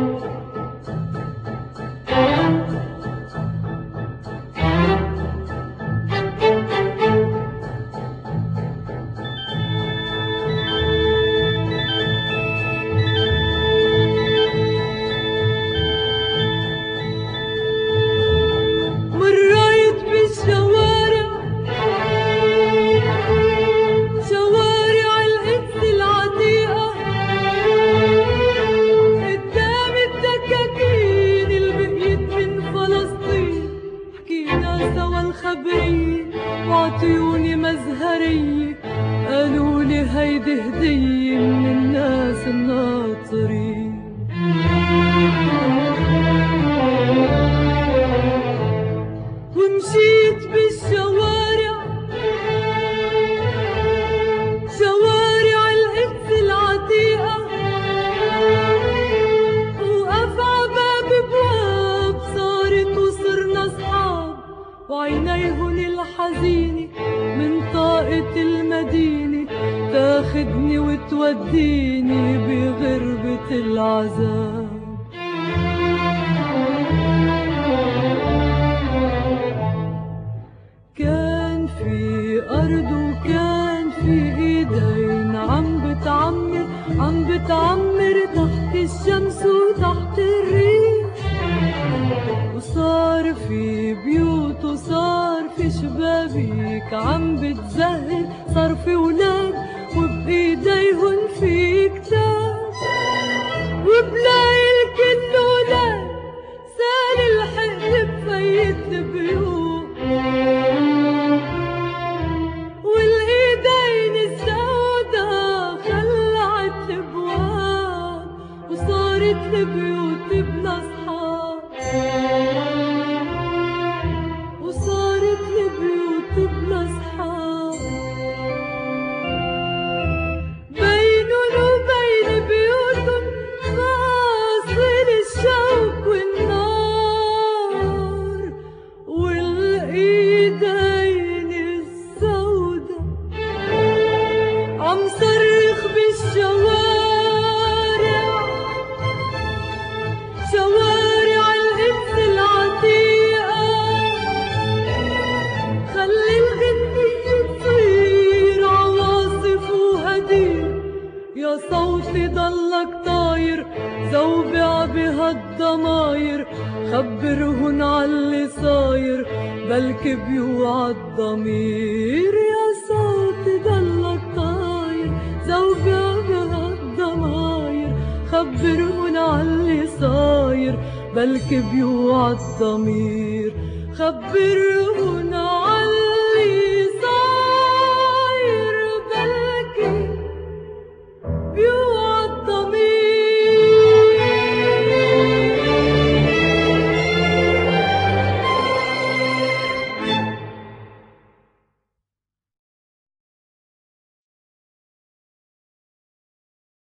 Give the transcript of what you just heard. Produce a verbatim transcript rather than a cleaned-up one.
وعطيوني مزهرية قالولي هيدي هدية من الناس الناطرين. ومشيت بالشوارع شوارع القدس العتيقة، وقف عباب بواب صارت وصرنا صحاب، وعينيهن الحزينة من طاقة المدينة تاخدني وتوديني بغربة العذاب. كان في أرض وكان في إيدين عم بتعمر عم بتعمر تحت الشمس وتحت الريح، وصار في بيوت وصار في شبابيك عم بتزهر، صار في ولاد وبإيديهن في كتاب، وبلاقي الكل ولاد سال الحقل بفيت البيوت، والايدين السودا خلعت الابواب، وصارت البيوت بلا اصحاب، وصارت البيوت بلا اصحاب. بينن وبين بيوتهم فاصل الشوق والنار، والايدين السودا عم صرخ بالشوارع شوارع القدس العتيقة، خلي الغنية تصير عواصف وهدير، يا صوتي ضلك طاير زوبع بهالضماير، خبرهن عاللي صاير بلكي بيوعى الضمير، يا صوتي ضلك طاير زوبع بهالضماير، خبرهن عاللي صاير بلكي بيوعى الضمير، خبرهن